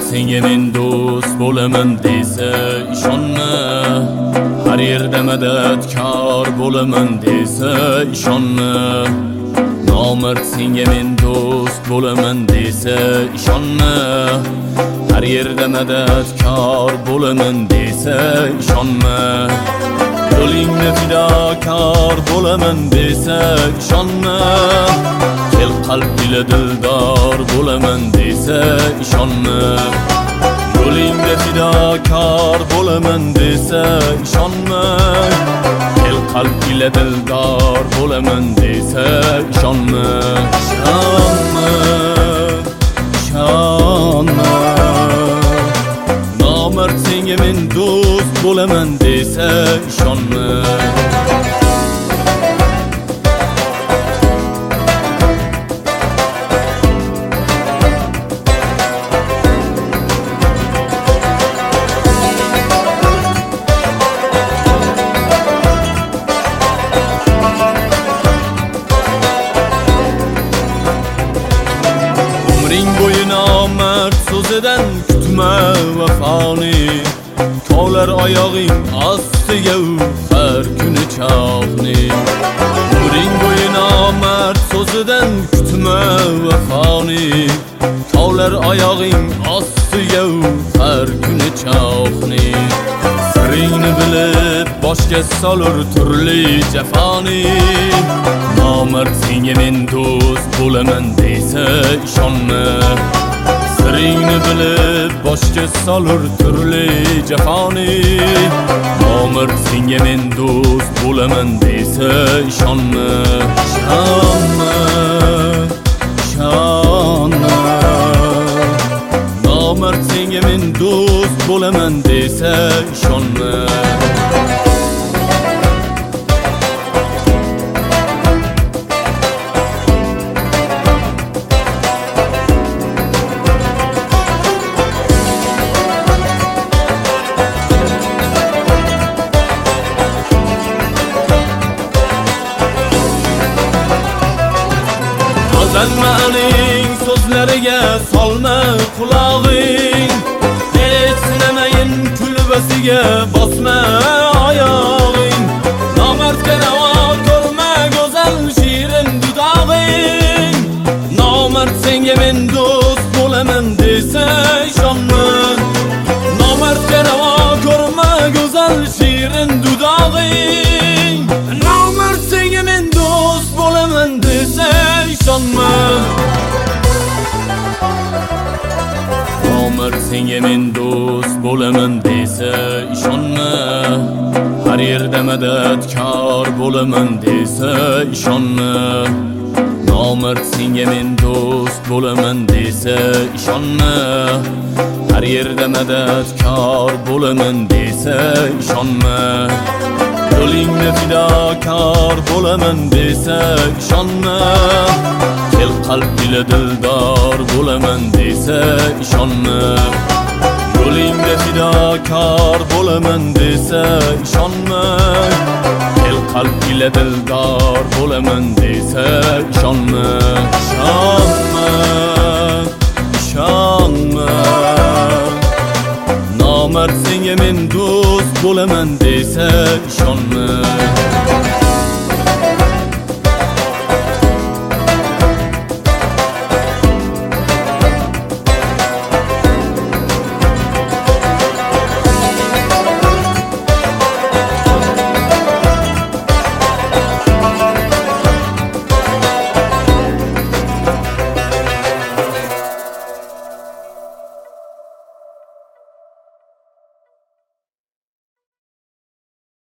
senga men do'st bo'laman desa ishonma. Har yerda madadkor bo'laman desa ishonma. Nomard senga men do'st bo'laman desa ishonma. Har yerda madadkor bo'laman desa ishonma. Yo'lingda fidokor bo'laman desa ishonma. El qalb ila dildor bo'laman desa ishonma. Yo'lingda fidokor bo'laman desa ishonma. El qalb ila dildor bo'laman desa ishonma. Ishonma, ishonma. Nomard senga men do'st bo'laman desa ishonma. Umring bo'yi nomard so'zidan kutma vafoni. Tog'lar oyog'ing ostiga u har kuni chog'ni. Umring bo'yi nomard so'zidan kutma vafoni. Tog'lar oyog'ing ostiga u har kuni chog'ni. Siringni bilib boshga solur turli jafoni. Nomard senga men do'st bo'laman desa ishonma. Siringni bilib boshga solur turli jafoni. Nomard senga men do'st bo'laman desa ishonma. Ishonma, ishonma. Nomard senga men do'st bo'laman desa ishonma. Aldanmaning so'zlariga solma qulog'ing. Hech sinamayin kulbasiga bosma oyog'ing. Nomardga ravo ko'rma go'zal shirin dudog'ing. Nomard senga men do'st bo'laman desa ishonma. Nomardga ravo ko'rma go'zal shirin dudog'ing. Nomard senga men do'st bo'laman desa ishonma. Nomard senga men do'st bo'laman desa ishonma. Har yerda madadkor bo'laman desa ishonma. Nomard senga men do'st bo'laman desa ishonma. Har yerda madadkor bo'laman desa ishonma. Yo'lingda fidokor bo'laman desa ishonma. El qalb ila dildor bo'laman desa ishonma. Yo'lingda fidokor bo'laman desa ishonma. El qalb ila dildor bo'laman desa ishonma. Ishonma, ishonma. Nomard senga men do'st bo'laman desa ishonma.